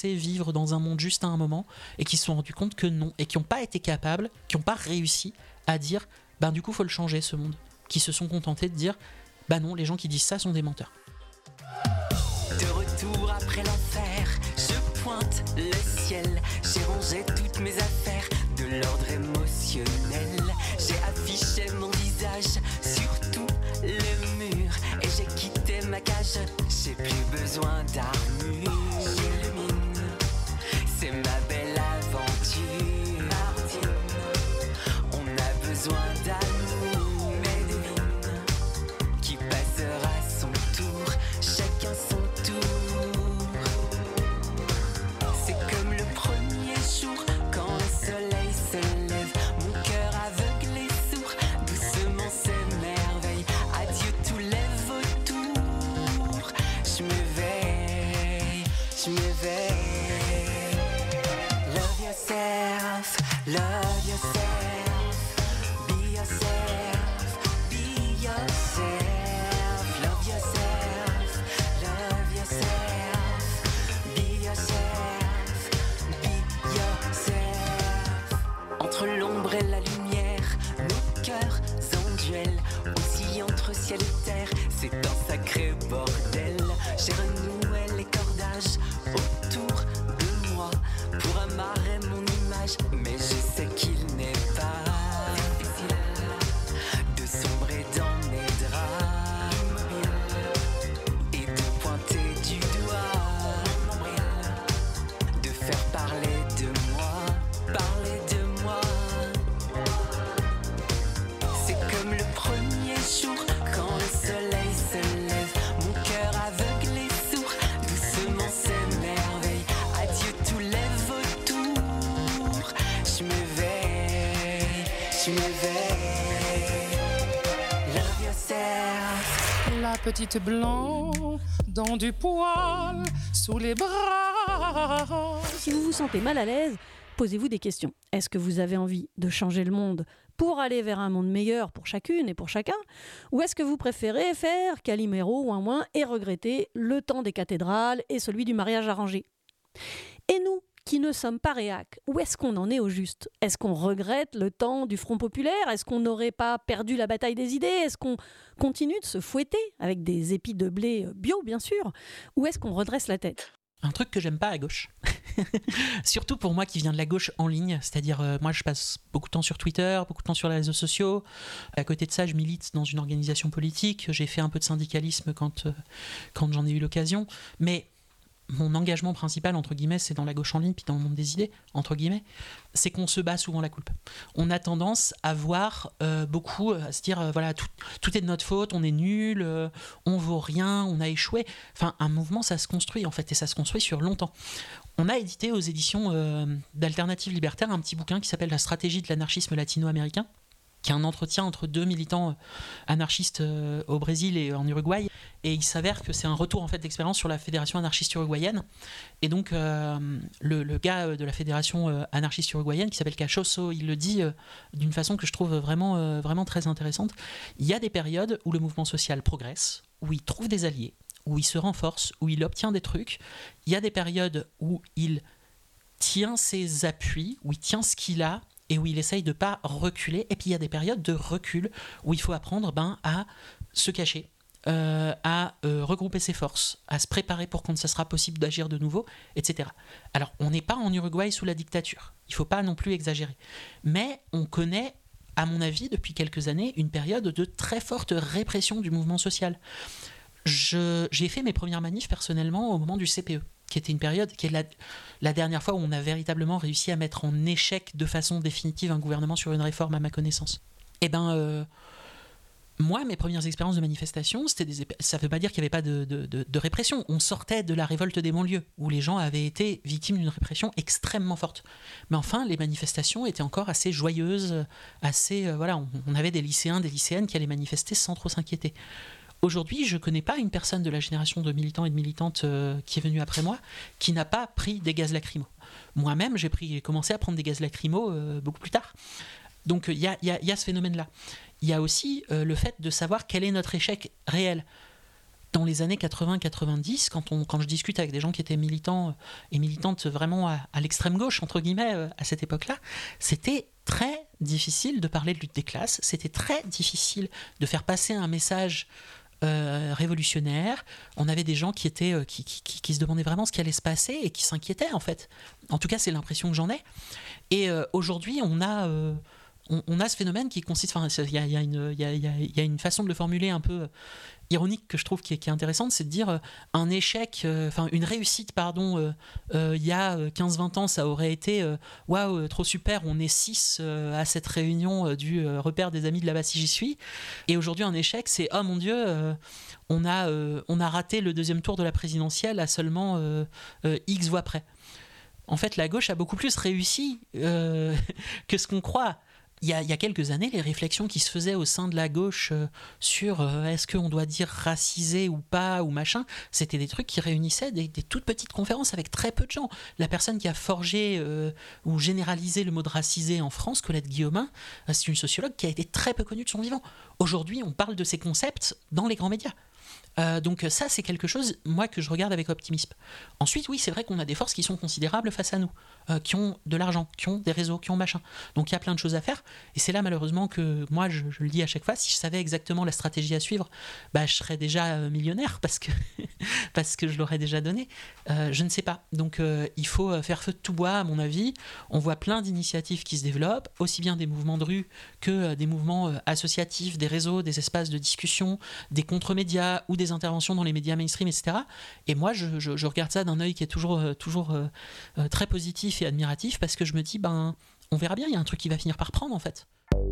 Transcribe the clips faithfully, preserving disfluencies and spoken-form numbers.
pensaient vivre dans un monde juste à un moment et qui se sont rendus compte que non, et qui n'ont pas été capables, qui n'ont pas réussi à dire ben du coup faut le changer ce monde, qui se sont contentés de dire bah non, les gens qui disent ça sont des menteurs. De retour après l'enfer, je pointe le ciel, j'ai rangé toutes mes affaires de l'ordre émotionnel, j'ai affiché mon visage sur tout le mur et j'ai quitté ma cage, j'ai plus besoin d'armure, j'illumine, c'est ma belle aventure, Martine, on a besoin d'amour, mais devine, qui passera son tour, chacun son tour, c'est comme le premier jour, quand le soleil se lève, mon cœur aveugle et sourd, doucement s'émerveille, adieu tous les vautours, je m'éveille, je m'éveille. Love yourself, love yourself, be yourself, be yourself, love yourself, love yourself, be yourself, be yourself. Entre l'ombre et la lumière, nos cœurs en duel, aussi entre ciel et terre, c'est un sacré bordel. J'ai renoué les cordages autour de moi pour amarrer mon image, mais je sais qu'il n'est pas difficile de sombrer dans mes draps et de pointer du doigt mon nombril, de faire parler de moi, parler de moi. C'est comme le premier jour quand le soleil se lève, mon cœur aveugle et sourd, doucement s'émerveille, adieu tous les vautours, je m'éveille, je m'éveille. Love yourself. La petite blanc dans du poil sous les bras. Si vous vous sentez mal à l'aise, posez-vous des questions. Est-ce que vous avez envie de changer le monde pour aller vers un monde meilleur pour chacune et pour chacun? Ou est-ce que vous préférez faire Calimero ouin ouin et regretter le temps des cathédrales et celui du mariage arrangé? Et nous, qui ne sommes pas réac, où est-ce qu'on en est au juste? Est-ce qu'on regrette le temps du Front populaire? Est-ce qu'on n'aurait pas perdu la bataille des idées? Est-ce qu'on continue de se fouetter avec des épis de blé bio, bien sûr? Ou est-ce qu'on redresse la tête? Un truc que j'aime pas à gauche, surtout pour moi qui viens de la gauche en ligne, c'est-à-dire euh, moi je passe beaucoup de temps sur Twitter, beaucoup de temps sur les réseaux sociaux, à côté de ça je milite dans une organisation politique, j'ai fait un peu de syndicalisme quand, euh, quand j'en ai eu l'occasion, mais mon engagement principal, entre guillemets, c'est dans la gauche en ligne, puis dans le monde des idées, entre guillemets, c'est qu'on se bat souvent la coupe. On a tendance à voir euh, beaucoup, à se dire, euh, voilà, tout, tout est de notre faute, on est nul, euh, on vaut rien, on a échoué. Enfin, un mouvement, ça se construit, en fait, et ça se construit sur longtemps. On a édité aux éditions euh, d'Alternative Libertaire un petit bouquin qui s'appelle « La stratégie de l'anarchisme latino-américain », qui est un entretien entre deux militants anarchistes euh, au Brésil et en Uruguay. Et il s'avère que c'est un retour en fait, d'expérience sur la fédération anarchiste uruguayenne. Et donc, euh, le, le gars de la fédération euh, anarchiste uruguayenne, qui s'appelle Cachoso, il le dit euh, d'une façon que je trouve vraiment, euh, vraiment très intéressante. Il y a des périodes où le mouvement social progresse, où il trouve des alliés, où il se renforce, où il obtient des trucs. Il y a des périodes où il tient ses appuis, où il tient ce qu'il a, et où il essaye de ne pas reculer. Et puis il y a des périodes de recul où il faut apprendre ben, à se cacher, euh, à euh, regrouper ses forces, à se préparer pour quand ça sera possible d'agir de nouveau, et cetera. Alors on n'est pas en Uruguay sous la dictature, il ne faut pas non plus exagérer. Mais on connaît, à mon avis, depuis quelques années, une période de très forte répression du mouvement social. Je, j'ai fait mes premières manifs personnellement au moment du C P E, qui était une période qui est la, la dernière fois où on a véritablement réussi à mettre en échec de façon définitive un gouvernement sur une réforme à ma connaissance. Et ben, euh, moi, mes premières expériences de manifestation, c'était des, ça ne veut pas dire qu'il n'y avait pas de, de, de, de répression. On sortait de la révolte des banlieues, où les gens avaient été victimes d'une répression extrêmement forte. Mais enfin, les manifestations étaient encore assez joyeuses, assez, euh, voilà, on, on avait des lycéens, des lycéennes qui allaient manifester sans trop s'inquiéter. Aujourd'hui, je ne connais pas une personne de la génération de militants et de militantes euh, qui est venue après moi qui n'a pas pris des gaz lacrymaux. Moi-même, j'ai, pris, j'ai commencé à prendre des gaz lacrymaux euh, beaucoup plus tard. Donc, il y a, y a, y a ce phénomène-là. Il y a aussi euh, le fait de savoir quel est notre échec réel. dans les années quatre-vingts quatre-vingt-dix, quand, on, quand je discute avec des gens qui étaient militants et militantes vraiment à, à l'extrême gauche, entre guillemets, à cette époque-là, c'était très difficile de parler de lutte des classes, c'était très difficile de faire passer un message euh, révolutionnaire. On avait des gens qui, étaient, euh, qui, qui, qui, qui se demandaient vraiment ce qui allait se passer et qui s'inquiétaient, en fait. En tout cas, c'est l'impression que j'en ai. Et euh, aujourd'hui, on a... Euh, On, on a ce phénomène qui consiste, enfin, il y a, y a une, y a, y a, y a une façon de le formuler un peu ironique que je trouve qui est, qui est intéressante, c'est de dire euh, un échec, euh, enfin une réussite, pardon, euh, euh, il y a quinze vingt ans, ça aurait été waouh, wow, trop super, on est six euh, à cette réunion euh, du euh, repère des amis de là-bas si j'y suis. Et aujourd'hui, un échec, c'est oh mon Dieu, euh, on, a, euh, on a raté le deuxième tour de la présidentielle à seulement euh, euh, X voix près. En fait, la gauche a beaucoup plus réussi euh, que ce qu'on croit. Il y, a, il y a quelques années, les réflexions qui se faisaient au sein de la gauche euh, sur euh, est-ce qu'on doit dire racisé ou pas, ou machin, c'était des trucs qui réunissaient des, des toutes petites conférences avec très peu de gens. La personne qui a forgé euh, ou généralisé le mot de racisé en France, Colette Guillaumin, euh, c'est une sociologue qui a été très peu connue de son vivant. Aujourd'hui, on parle de ces concepts dans les grands médias. Euh, donc ça, c'est quelque chose, moi, que je regarde avec optimisme. Ensuite, oui, c'est vrai qu'on a des forces qui sont considérables face à nous, euh, qui ont de l'argent, qui ont des réseaux, qui ont machin. Donc il y a plein de choses à faire. Et c'est là, malheureusement, que moi, je, je le dis à chaque fois, si je savais exactement la stratégie à suivre, bah, je serais déjà euh, millionnaire parce que, parce que je l'aurais déjà donné. Euh, je ne sais pas. Donc euh, il faut faire feu de tout bois, à mon avis. On voit plein d'initiatives qui se développent, aussi bien des mouvements de rue que euh, des mouvements euh, associatifs, des réseaux, des espaces de discussion, des contre-médias ou des interventions dans les médias mainstream, et cetera. Et moi, je, je, je regarde ça d'un œil qui est toujours, euh, toujours euh, euh, très positif et admiratif parce que je me dis, ben, on verra bien, il y a un truc qui va finir par prendre, en fait.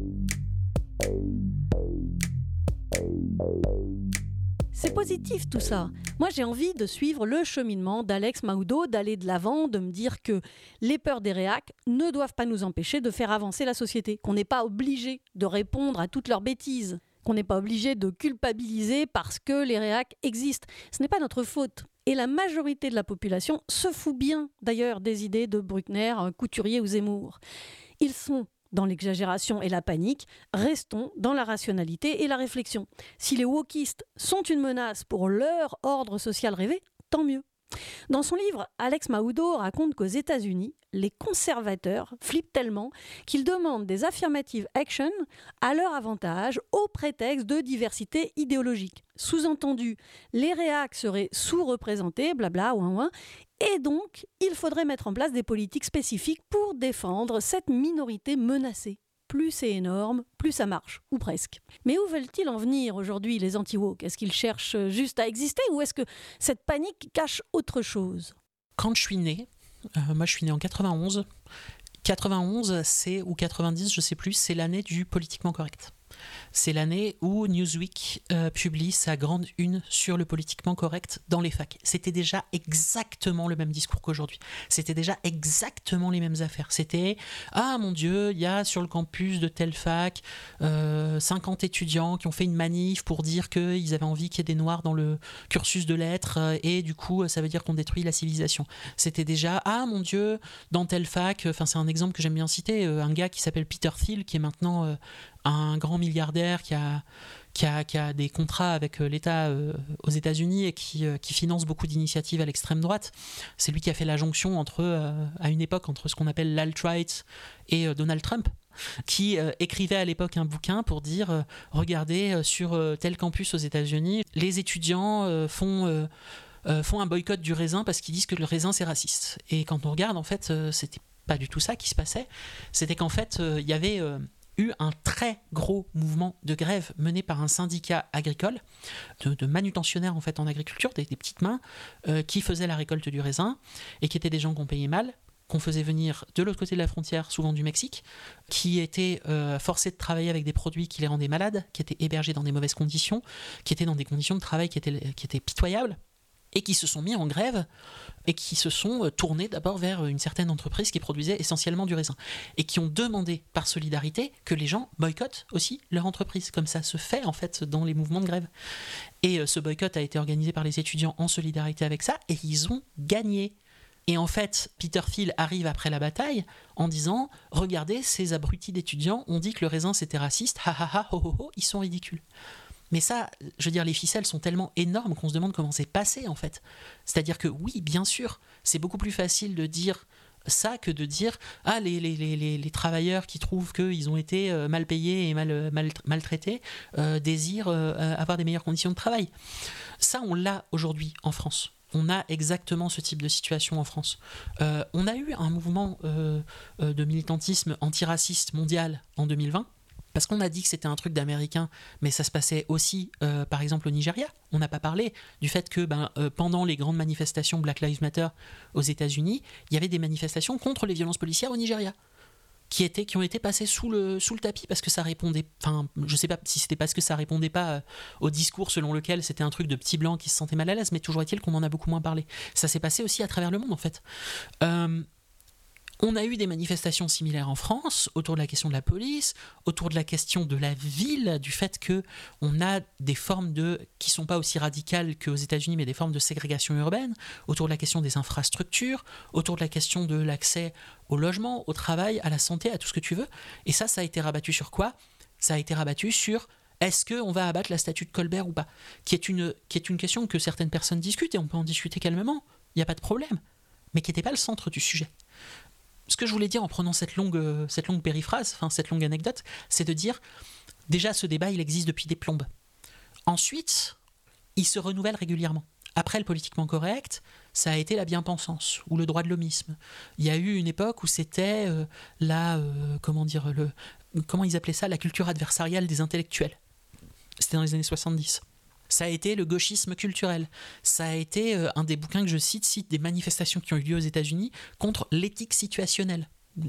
C'est positif tout ça. Moi, j'ai envie de suivre le cheminement d'Alex Mahoudeau, d'aller de l'avant, de me dire que les peurs des réacs ne doivent pas nous empêcher de faire avancer la société, qu'on n'est pas obligé de répondre à toutes leurs bêtises, qu'on n'est pas obligé de culpabiliser parce que les réacs existent. Ce n'est pas notre faute. Et la majorité de la population se fout bien, d'ailleurs, des idées de Bruckner, Couturier ou Zemmour. Ils sont dans l'exagération et la panique, restons dans la rationalité et la réflexion. Si les wokistes sont une menace pour leur ordre social rêvé, tant mieux. Dans son livre, Alex Mahoudeau raconte qu'aux États-Unis, les conservateurs flippent tellement qu'ils demandent des affirmative action à leur avantage au prétexte de diversité idéologique. Sous-entendu, les réacs seraient sous-représentés, blabla, ouin ouin, et donc il faudrait mettre en place des politiques spécifiques pour défendre cette minorité menacée. Plus c'est énorme, plus ça marche, ou presque. Mais où veulent-ils en venir aujourd'hui, les anti-woke ? Est-ce qu'ils cherchent juste à exister ou est-ce que cette panique cache autre chose ? Quand je suis né, euh, moi je suis né en quatre-vingt-onze, quatre-vingt-onze c'est, ou quatre-vingt-dix, je sais plus, c'est l'année du politiquement correct. C'est l'année où Newsweek euh, publie sa grande une sur le politiquement correct dans les facs. C'était déjà exactement le même discours qu'aujourd'hui. C'était déjà exactement les mêmes affaires. C'était « Ah mon Dieu, il y a sur le campus de telle fac euh, cinquante étudiants qui ont fait une manif pour dire qu'ils avaient envie qu'il y ait des noirs dans le cursus de lettres euh, et du coup ça veut dire qu'on détruit la civilisation. » C'était déjà « Ah mon Dieu, dans telle fac... » Enfin c'est un exemple que j'aime bien citer, euh, un gars qui s'appelle Peter Thiel qui est maintenant... Euh, un grand milliardaire qui a, qui a, qui a des contrats avec l'État euh, aux États-Unis et qui, euh, qui finance beaucoup d'initiatives à l'extrême droite. C'est lui qui a fait la jonction entre, euh, à une époque entre ce qu'on appelle l'alt-right et euh, Donald Trump, qui euh, écrivait à l'époque un bouquin pour dire euh, regardez, euh, sur euh, tel campus aux États-Unis, les étudiants euh, font... Euh, euh, font un boycott du raisin parce qu'ils disent que le raisin c'est raciste. Et quand on regarde, en fait, euh, c'était pas du tout ça qui se passait. C'était qu'en fait, il euh, y avait... Euh, eu un très gros mouvement de grève mené par un syndicat agricole, de, de manutentionnaires en fait en agriculture, des, des petites mains, euh, qui faisaient la récolte du raisin et qui étaient des gens qu'on payait mal, qu'on faisait venir de l'autre côté de la frontière, souvent du Mexique, qui étaient euh, forcés de travailler avec des produits qui les rendaient malades, qui étaient hébergés dans des mauvaises conditions, qui étaient dans des conditions de travail qui étaient, qui étaient pitoyables, et qui se sont mis en grève et qui se sont tournés d'abord vers une certaine entreprise qui produisait essentiellement du raisin et qui ont demandé par solidarité que les gens boycottent aussi leur entreprise, comme ça se fait en fait dans les mouvements de grève. Et ce boycott a été organisé par les étudiants en solidarité avec ça et ils ont gagné. Et en fait, Peter Thiel arrive après la bataille en disant « Regardez, ces abrutis d'étudiants ont dit que le raisin c'était raciste, ha ha ha, ho ho ho, ils sont ridicules ». Mais ça, je veux dire, les ficelles sont tellement énormes qu'on se demande comment c'est passé, en fait. C'est-à-dire que oui, bien sûr, c'est beaucoup plus facile de dire ça que de dire ah les, les, les, les, les travailleurs qui trouvent qu'ils ont été euh, mal payés et mal, mal, maltraités euh, désirent euh, avoir des meilleures conditions de travail. Ça, on l'a aujourd'hui en France. On a exactement ce type de situation en France. Euh, on a eu un mouvement euh, de militantisme antiraciste mondial en deux mille vingt, parce qu'on a dit que c'était un truc d'Américains, mais ça se passait aussi, euh, par exemple, au Nigeria. On n'a pas parlé du fait que ben, euh, pendant les grandes manifestations Black Lives Matter aux États-Unis, il y avait des manifestations contre les violences policières au Nigeria, qui, étaient, qui ont été passées sous le, sous le tapis parce que ça répondait... Enfin, je sais pas si c'était parce que ça répondait pas euh, au discours selon lequel c'était un truc de petits blancs qui se sentaient mal à l'aise, mais toujours est-il qu'on en a beaucoup moins parlé. Ça s'est passé aussi à travers le monde, en fait. Euh... On a eu des manifestations similaires en France autour de la question de la police, autour de la question de la ville, du fait qu'on a des formes de, qui ne sont pas aussi radicales qu'aux États-Unis, mais des formes de ségrégation urbaine, autour de la question des infrastructures, autour de la question de l'accès au logement, au travail, à la santé, à tout ce que tu veux. Et ça, ça a été rabattu sur quoi ? Ça a été rabattu sur est-ce qu'on va abattre la statue de Colbert ou pas ? Qui est une, qui est une question que certaines personnes discutent, et on peut en discuter calmement, il n'y a pas de problème, mais qui n'était pas le centre du sujet. Ce que je voulais dire en prenant cette longue, cette longue périphrase, enfin cette longue anecdote, c'est de dire, déjà ce débat il existe depuis des plombes. Ensuite, il se renouvelle régulièrement. Après le politiquement correct, ça a été la bien-pensance ou le droit de l'homisme. Il y a eu une époque où c'était euh, la, euh, comment dire, le, comment ils appelaient ça, la culture adversariale des intellectuels. C'était dans les années soixante-dix. Ça a été le gauchisme culturel. Ça a été euh, un des bouquins que je cite, cite des manifestations qui ont eu lieu aux États-Unis contre l'éthique situationnelle.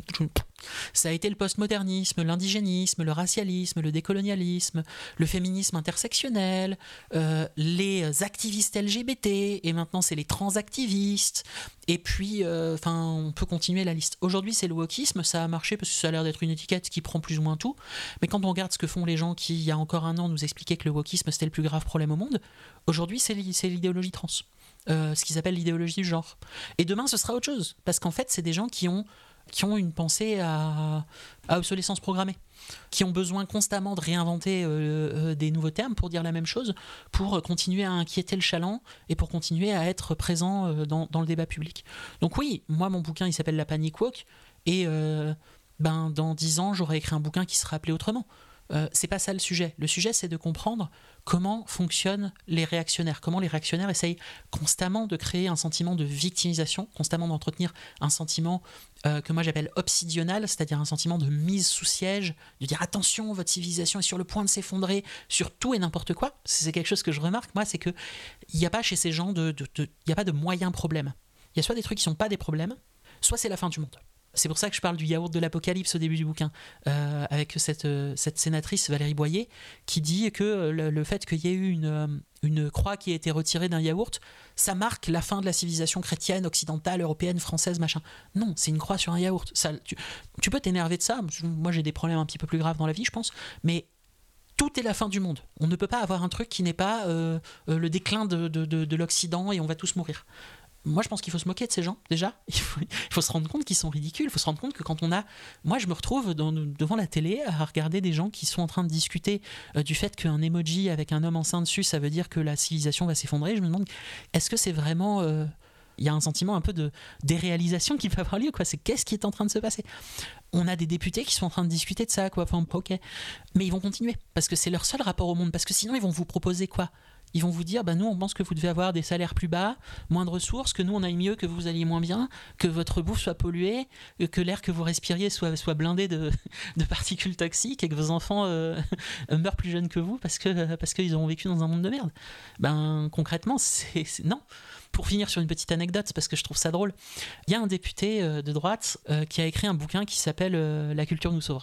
Ça a été le postmodernisme, l'indigénisme, le racialisme, le décolonialisme, le féminisme intersectionnel, euh, les activistes L G B T, et maintenant c'est les transactivistes, et puis euh, on peut continuer la liste. Aujourd'hui c'est le wokisme, ça a marché parce que ça a l'air d'être une étiquette qui prend plus ou moins tout, mais quand on regarde ce que font les gens qui, il y a encore un an, nous expliquaient que le wokisme c'était le plus grave problème au monde, aujourd'hui c'est l'idéologie trans. Euh, ce qu'ils appellent l'idéologie du genre. Et demain ce sera autre chose, parce qu'en fait c'est des gens qui ont qui ont une pensée à, à obsolescence programmée, qui ont besoin constamment de réinventer euh, euh, des nouveaux termes pour dire la même chose, pour continuer à inquiéter le chaland et pour continuer à être présent euh, dans, dans le débat public. Donc oui, moi mon bouquin il s'appelle La Panic Woke, et euh, ben, dans dix ans j'aurai écrit un bouquin qui sera appelé autrement. Euh, c'est pas ça le sujet. Le sujet c'est de comprendre comment fonctionnent les réactionnaires, comment les réactionnaires essayent constamment de créer un sentiment de victimisation, constamment d'entretenir un sentiment euh, que moi j'appelle obsidional, c'est-à-dire un sentiment de mise sous siège, de dire attention, votre civilisation est sur le point de s'effondrer sur tout et n'importe quoi. C'est quelque chose que je remarque, moi, c'est que il n'y a pas chez ces gens de, de, de, il y a pas de moyens problèmes. Il y a soit des trucs qui sont pas des problèmes, soit c'est la fin du monde. C'est pour ça que je parle du yaourt de l'apocalypse au début du bouquin, euh, avec cette, cette sénatrice Valérie Boyer, qui dit que le, le fait qu'il y ait eu une, une croix qui a été retirée d'un yaourt, ça marque la fin de la civilisation chrétienne, occidentale, européenne, française, machin. Non, c'est une croix sur un yaourt. Ça, tu, tu peux t'énerver de ça, moi j'ai des problèmes un petit peu plus graves dans la vie, je pense, mais tout est la fin du monde. On ne peut pas avoir un truc qui n'est pas euh, euh, le déclin de, de, de, de l'Occident et on va tous mourir. Moi, je pense qu'il faut se moquer de ces gens, déjà. Il faut, il faut se rendre compte qu'ils sont ridicules. Il faut se rendre compte que quand on a... Moi, je me retrouve dans, devant la télé à regarder des gens qui sont en train de discuter euh, du fait qu'un emoji avec un homme enceint dessus, ça veut dire que la civilisation va s'effondrer. Je me demande, est-ce que c'est vraiment... Euh... Il y a un sentiment un peu de déréalisation qui peut avoir lieu, quoi. C'est qu'est-ce qui est en train de se passer. On a des députés qui sont en train de discuter de ça, quoi. Enfin, ok. Mais ils vont continuer, parce que c'est leur seul rapport au monde. Parce que sinon, ils vont vous proposer quoi ? Ils vont vous dire, bah nous on pense que vous devez avoir des salaires plus bas, moins de ressources, que nous on aille mieux, que vous alliez moins bien, que votre bouffe soit polluée, que l'air que vous respiriez soit, soit blindé de, de particules toxiques et que vos enfants euh, meurent plus jeunes que vous parce que parce qu'ils ont vécu dans un monde de merde. Ben concrètement, c'est, c'est... non. Pour finir sur une petite anecdote, parce que je trouve ça drôle, il y a un député euh, de droite euh, qui a écrit un bouquin qui s'appelle euh, « La culture nous sauvera ».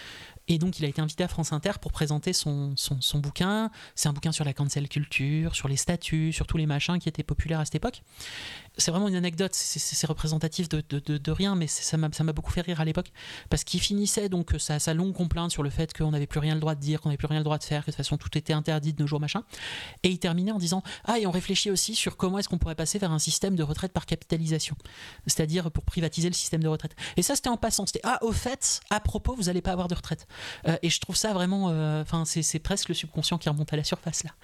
Et donc il a été invité à France Inter pour présenter son, son, son bouquin. C'est un bouquin sur la cancel culture, sur les statuts, sur tous les machins qui étaient populaires à cette époque. C'est vraiment une anecdote, c'est, c'est, c'est représentatif de, de, de, de rien, mais c'est, ça, m'a, ça m'a beaucoup fait rire à l'époque, parce qu'il finissait donc sa, sa longue complainte sur le fait qu'on n'avait plus rien le droit de dire, qu'on n'avait plus rien le droit de faire, que de toute façon tout était interdit de nos jours, machin. Et il terminait en disant « Ah, et on réfléchit aussi sur comment est-ce qu'on pourrait passer vers un système de retraite par capitalisation, c'est-à-dire pour privatiser le système de retraite. » Et ça, c'était en passant, c'était « Ah, au fait, à propos, vous n'allez pas avoir de retraite. » Euh, et je trouve ça vraiment, enfin, euh, c'est, c'est presque le subconscient qui remonte à la surface là.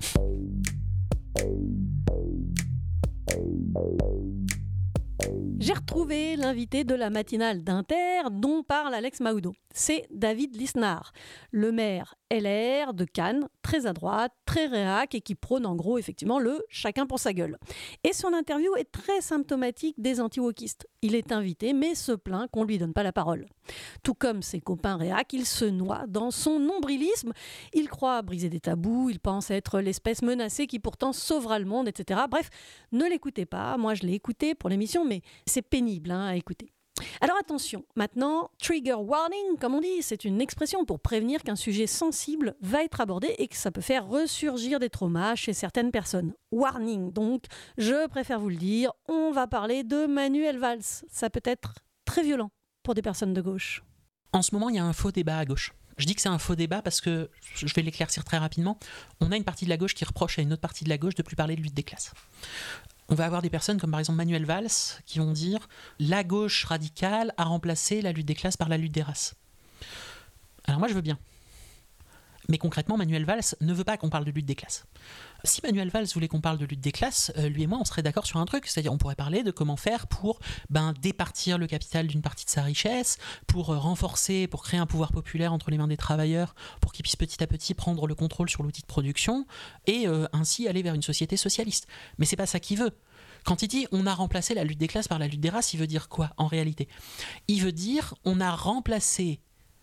J'ai retrouvé l'invité de la matinale d'Inter dont parle Alex Mahoudeau. C'est David Lisnard, le maire L R de Cannes, très à droite, très réac et qui prône en gros effectivement le « chacun pour sa gueule ». Et son interview est très symptomatique des anti-wokistes. Il est invité mais se plaint qu'on ne lui donne pas la parole. Tout comme ses copains réac, il se noie dans son nombrilisme. Il croit briser des tabous, il pense être l'espèce menacée qui pourtant sauvera le monde, et cetera. Bref, ne l'écoutez pas. Moi, je l'ai écouté pour l'émission, mais c'est pénible hein, à écouter. Alors attention, maintenant, trigger warning, comme on dit, c'est une expression pour prévenir qu'un sujet sensible va être abordé et que ça peut faire ressurgir des traumas chez certaines personnes. Warning, donc, je préfère vous le dire, on va parler de Manuel Valls. Ça peut être très violent pour des personnes de gauche. En ce moment, il y a un faux débat à gauche. Je dis que c'est un faux débat parce que, je vais l'éclaircir très rapidement, on a une partie de la gauche qui reproche à une autre partie de la gauche de ne plus parler de lutte des classes. On va avoir des personnes comme par exemple Manuel Valls qui vont dire « la gauche radicale a remplacé la lutte des classes par la lutte des races ». Alors moi je veux bien. Mais concrètement, Manuel Valls ne veut pas qu'on parle de lutte des classes. Si Manuel Valls voulait qu'on parle de lutte des classes, euh, lui et moi, on serait d'accord sur un truc. C'est-à-dire, on pourrait parler de comment faire pour ben, départir le capital d'une partie de sa richesse, pour euh, renforcer, pour créer un pouvoir populaire entre les mains des travailleurs, pour qu'ils puissent petit à petit prendre le contrôle sur l'outil de production, et euh, ainsi aller vers une société socialiste. Mais c'est pas ça qu'il veut. Quand il dit « on a remplacé la lutte des classes par la lutte des races », il veut dire quoi, en réalité ? Il veut dire « on a remplacé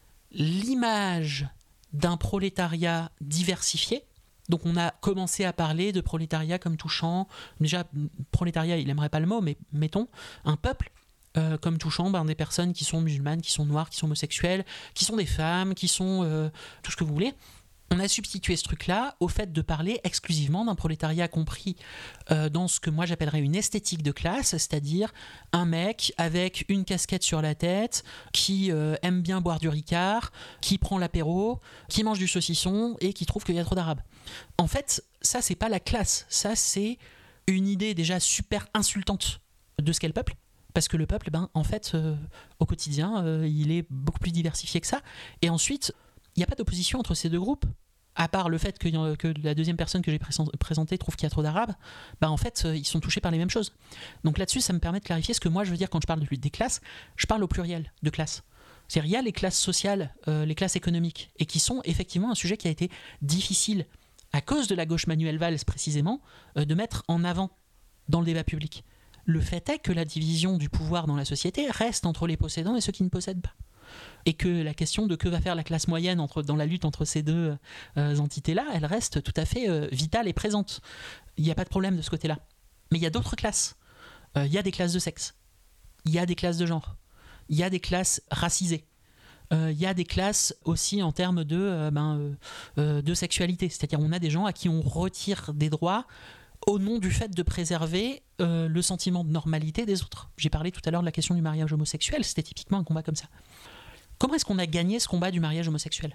l'image d'un prolétariat diversifié ». Donc on a commencé à parler de prolétariat comme touchant, déjà prolétariat il n'aimerait pas le mot, mais mettons un peuple euh, comme touchant ben, des personnes qui sont musulmanes, qui sont noires, qui sont homosexuelles, qui sont des femmes, qui sont euh, tout ce que vous voulez. On a substitué ce truc-là au fait de parler exclusivement d'un prolétariat compris euh, dans ce que moi j'appellerais une esthétique de classe, c'est-à-dire un mec avec une casquette sur la tête, qui euh, aime bien boire du Ricard, qui prend l'apéro, qui mange du saucisson et qui trouve qu'il y a trop d'arabes. En fait, ça c'est pas la classe, ça c'est une idée déjà super insultante de ce qu'est le peuple. Parce que le peuple, ben, en fait, euh, au quotidien, euh, il est beaucoup plus diversifié que ça. Et ensuite, il n'y a pas d'opposition entre ces deux groupes, à part le fait que, que la deuxième personne que j'ai présentée trouve qu'il y a trop d'arabes, bah en fait, ils sont touchés par les mêmes choses. Donc là-dessus, ça me permet de clarifier ce que moi je veux dire quand je parle de lutte des classes. Je parle au pluriel de classes. C'est-à-dire, il y a les classes sociales, euh, les classes économiques, et qui sont effectivement un sujet qui a été difficile, à cause de la gauche Manuel Valls précisément, euh, de mettre en avant dans le débat public. Le fait est que la division du pouvoir dans la société reste entre les possédants et ceux qui ne possèdent pas. Et que la question de que va faire la classe moyenne entre, dans la lutte entre ces deux euh, entités-là, elle reste tout à fait euh, vitale et présente. Il n'y a pas de problème de ce côté-là. Mais il y a d'autres classes. Euh, il y a des classes de sexe. Il y a des classes de genre. Il y a des classes racisées. Euh, il y a des classes aussi en termes de, euh, ben, euh, euh, de sexualité. C'est-à-dire on a des gens à qui on retire des droits au nom du fait de préserver euh, le sentiment de normalité des autres. J'ai parlé tout à l'heure de la question du mariage homosexuel. C'était typiquement un combat comme ça. Comment est-ce qu'on a gagné ce combat du mariage homosexuel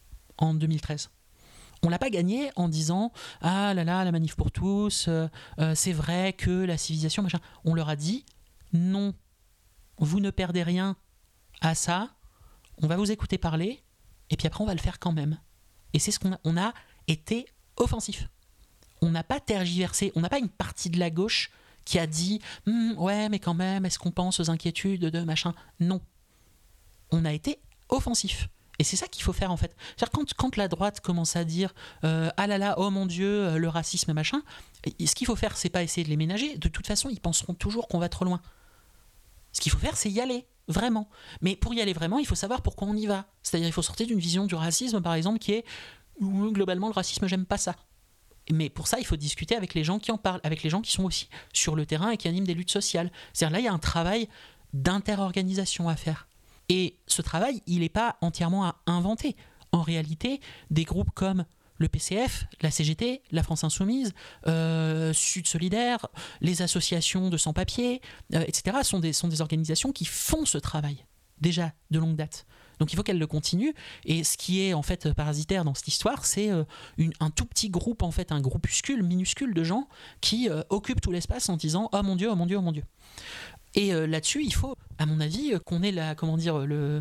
en deux mille treize ? On ne l'a pas gagné en disant « Ah là là, la manif pour tous, euh, euh, c'est vrai que la civilisation, machin. » On leur a dit « Non, vous ne perdez rien à ça, on va vous écouter parler, et puis après on va le faire quand même. » Et c'est ce qu'on a, on a été offensif. On n'a pas tergiversé, on n'a pas une partie de la gauche qui a dit hm, « Ouais, mais quand même, est-ce qu'on pense aux inquiétudes de machin ?» Non. On a été offensif. Et c'est ça qu'il faut faire en fait. C'est-à-dire quand, quand la droite commence à dire euh, ah là là, oh mon Dieu, le racisme machin, ce qu'il faut faire, c'est pas essayer de les ménager. De toute façon, ils penseront toujours qu'on va trop loin. Ce qu'il faut faire, c'est y aller, vraiment. Mais pour y aller vraiment, il faut savoir pourquoi on y va. C'est-à-dire il faut sortir d'une vision du racisme, par exemple, qui est globalement le racisme, j'aime pas ça. Mais pour ça, il faut discuter avec les gens qui en parlent, avec les gens qui sont aussi sur le terrain et qui animent des luttes sociales. C'est-à-dire là, il y a un travail d'interorganisation à faire. Et ce travail, il n'est pas entièrement à inventer. En réalité, des groupes comme le P C F, la C G T, la France Insoumise, euh, Sud Solidaire, les associations de sans-papiers, euh, et cetera, sont des, sont des organisations qui font ce travail, déjà de longue date. Donc il faut qu'elles le continuent. Et ce qui est en fait parasitaire dans cette histoire, c'est euh, une, un tout petit groupe, en fait, un groupuscule minuscule de gens qui euh, occupent tout l'espace en disant « Oh mon Dieu, oh mon Dieu, oh mon Dieu ». Et euh, là-dessus, il faut, à mon avis, qu'on ait la, comment dire, le,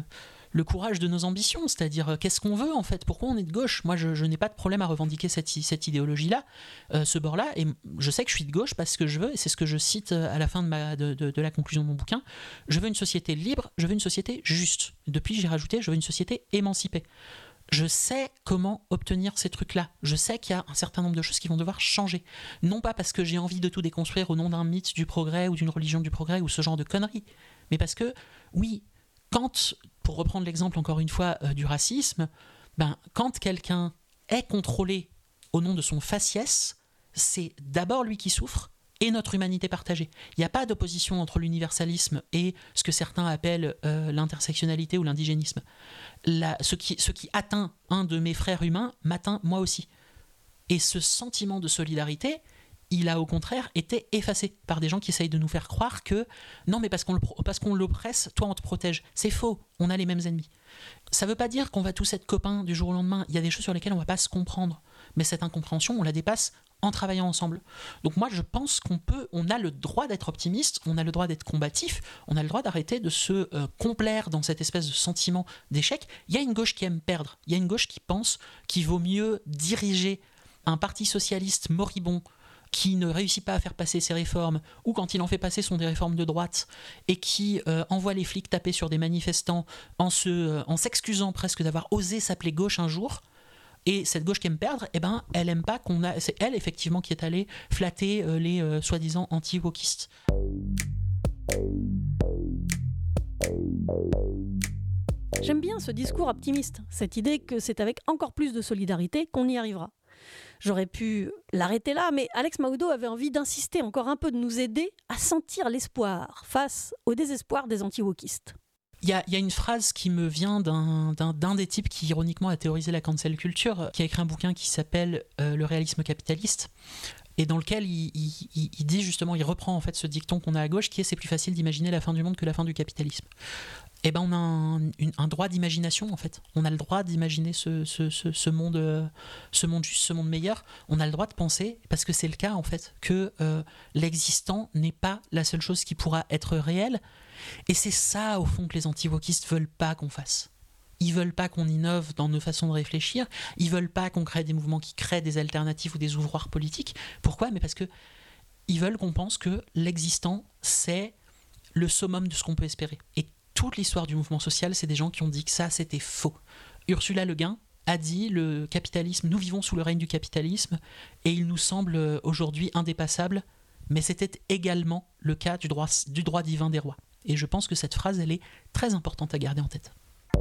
le courage de nos ambitions, c'est-à-dire euh, qu'est-ce qu'on veut en fait, pourquoi on est de gauche. Moi je, je n'ai pas de problème à revendiquer cette, cette idéologie-là, euh, ce bord-là, et je sais que je suis de gauche parce que je veux, et c'est ce que je cite à la fin de, ma, de, de, de la conclusion de mon bouquin, je veux une société libre, je veux une société juste. Depuis j'ai rajouté, je veux une société émancipée. Je sais comment obtenir ces trucs-là. Je sais qu'il y a un certain nombre de choses qui vont devoir changer. Non pas parce que j'ai envie de tout déconstruire au nom d'un mythe du progrès ou d'une religion du progrès ou ce genre de conneries, mais parce que, oui, quand, pour reprendre l'exemple encore une fois euh, du racisme, ben, quand quelqu'un est contrôlé au nom de son faciès, c'est d'abord lui qui souffre et notre humanité partagée. Il n'y a pas d'opposition entre l'universalisme et ce que certains appellent euh, l'intersectionnalité ou l'indigénisme. La, ce, qui, ce qui atteint un de mes frères humains m'atteint moi aussi. Et ce sentiment de solidarité, il a au contraire été effacé par des gens qui essayent de nous faire croire que non, mais parce qu'on, le, parce qu'on l'oppresse, toi on te protège. C'est faux, on a les mêmes ennemis. Ça ne veut pas dire qu'on va tous être copains du jour au lendemain. Il y a des choses sur lesquelles on ne va pas se comprendre. Mais cette incompréhension, on la dépasse en travaillant ensemble. Donc moi, je pense qu'on peut, on a le droit d'être optimiste, on a le droit d'être combatif, on a le droit d'arrêter de se euh, complaire dans cette espèce de sentiment d'échec. Il y a une gauche qui aime perdre. Il y a une gauche qui pense qu'il vaut mieux diriger un parti socialiste moribond qui ne réussit pas à faire passer ses réformes, ou quand il en fait passer sont des réformes de droite, et qui euh, envoie les flics taper sur des manifestants en, se, euh, en s'excusant presque d'avoir osé s'appeler gauche un jour. Et cette gauche qui aime perdre, eh ben, elle aime pas qu'on a. C'est elle effectivement qui est allée flatter euh, les euh, soi-disant anti-wokistes. J'aime bien ce discours optimiste, cette idée que c'est avec encore plus de solidarité qu'on y arrivera. J'aurais pu l'arrêter là, mais Alex Mahoudeau avait envie d'insister encore un peu, de nous aider à sentir l'espoir face au désespoir des anti-wokistes. Il y, y a une phrase qui me vient d'un, d'un, d'un des types qui ironiquement a théorisé la cancel culture, qui a écrit un bouquin qui s'appelle euh, Le réalisme capitaliste, et dans lequel il, il, il, il dit justement, il reprend en fait ce dicton qu'on a à gauche, qui est c'est plus facile d'imaginer la fin du monde que la fin du capitalisme. Eh ben on a un, une, un droit d'imagination en fait. On a le droit d'imaginer ce, ce, ce, ce monde, euh, ce monde juste, ce monde meilleur. On a le droit de penser, parce que c'est le cas en fait, que euh, l'existant n'est pas la seule chose qui pourra être réelle. Et c'est ça au fond que les anti-wokistes veulent pas qu'on fasse. Ils veulent pas qu'on innove dans nos façons de réfléchir. Ils veulent pas qu'on crée des mouvements qui créent des alternatives ou des ouvroirs politiques. Pourquoi ? Mais parce que ils veulent qu'on pense que l'existant c'est le summum de ce qu'on peut espérer. Et toute l'histoire du mouvement social, c'est des gens qui ont dit que ça, c'était faux. Ursula Le Guin a dit le capitalisme, nous vivons sous le règne du capitalisme et il nous semble aujourd'hui indépassable, mais c'était également le cas du droit, du droit divin des rois. Et je pense que cette phrase, elle est très importante à garder en tête.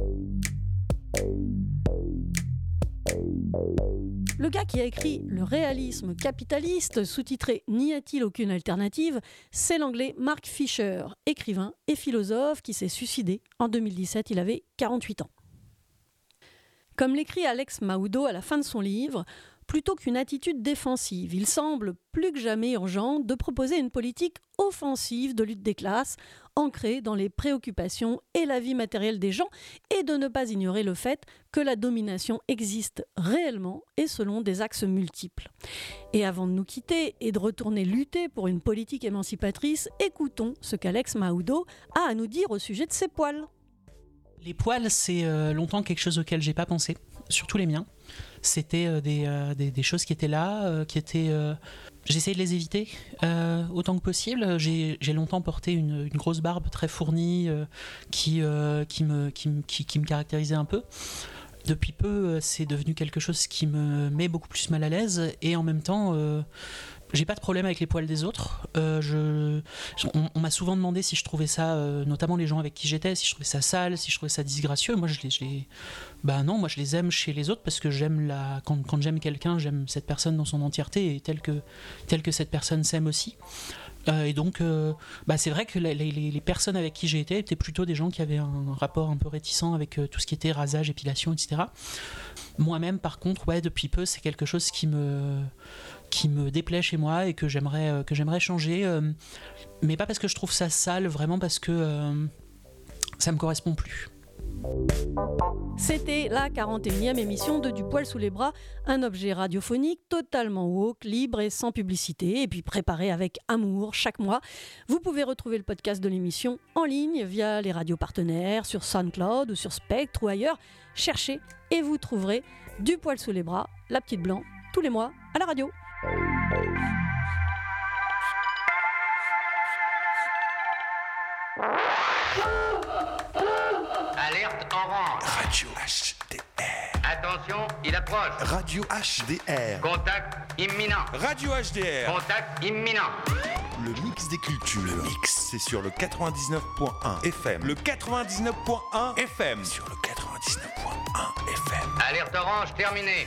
Le gars qui a écrit Le réalisme capitaliste, sous-titré N'y a-t-il aucune alternative, c'est l'anglais Mark Fisher, écrivain et philosophe qui s'est suicidé en deux mille dix-sept, il avait quarante-huit ans. Comme l'écrit Alex Mahoudeau à la fin de son livre, plutôt qu'une attitude défensive, il semble plus que jamais urgent de proposer une politique offensive de lutte des classes, ancrée dans les préoccupations et la vie matérielle des gens, et de ne pas ignorer le fait que la domination existe réellement et selon des axes multiples. Et avant de nous quitter et de retourner lutter pour une politique émancipatrice, écoutons ce qu'Alex Mahoudeau a à nous dire au sujet de ses poils. Les poils, c'est euh, longtemps quelque chose auquel j'ai pas pensé, surtout les miens. C'était euh, des, euh, des, des choses qui étaient là, euh, qui étaient... Euh... J'essayais de les éviter euh, autant que possible. J'ai, j'ai longtemps porté une, une grosse barbe très fournie euh, qui, euh, qui, me, qui, qui, qui me caractérisait un peu. Depuis peu, c'est devenu quelque chose qui me met beaucoup plus mal à l'aise et en même temps... Euh, j'ai pas de problème avec les poils des autres. Euh, je, on, on m'a souvent demandé si je trouvais ça, euh, notamment les gens avec qui j'étais, si je trouvais ça sale, si je trouvais ça disgracieux. Moi, je les, je les, bah non, moi je les aime chez les autres parce que j'aime la, quand, quand j'aime quelqu'un, j'aime cette personne dans son entièreté et telle que, telle que cette personne s'aime aussi. Euh, et donc, euh, bah c'est vrai que les, les, les personnes avec qui j'ai été étaient plutôt des gens qui avaient un rapport un peu réticent avec euh, tout ce qui était rasage, épilation, et cetera. Moi-même, par contre, ouais, depuis peu, c'est quelque chose qui me qui me déplaît chez moi et que j'aimerais, euh, que j'aimerais changer, euh, mais pas parce que je trouve ça sale, vraiment parce que euh, ça me correspond plus. C'était la quarante et unième émission de Du poil sous les bras, un objet radiophonique totalement woke, libre et sans publicité, et puis préparé avec amour chaque mois. Vous pouvez retrouver le podcast de l'émission en ligne via les radios partenaires, sur SoundCloud ou sur Spectre ou ailleurs. Cherchez et vous trouverez Du poil sous les bras, la petite blanc, tous les mois à la radio. Alerte orange. Radio H D R. Attention, il approche. Radio H D R. Contact imminent. Radio H D R. Contact imminent. Le mix des cultures. Le mix, c'est sur le quatre-vingt-dix-neuf point un F M. Le quatre-vingt-dix-neuf point un F M. Sur le quatre-vingt-dix-neuf point un F M. Alerte orange terminée.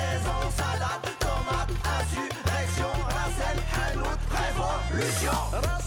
Révolution.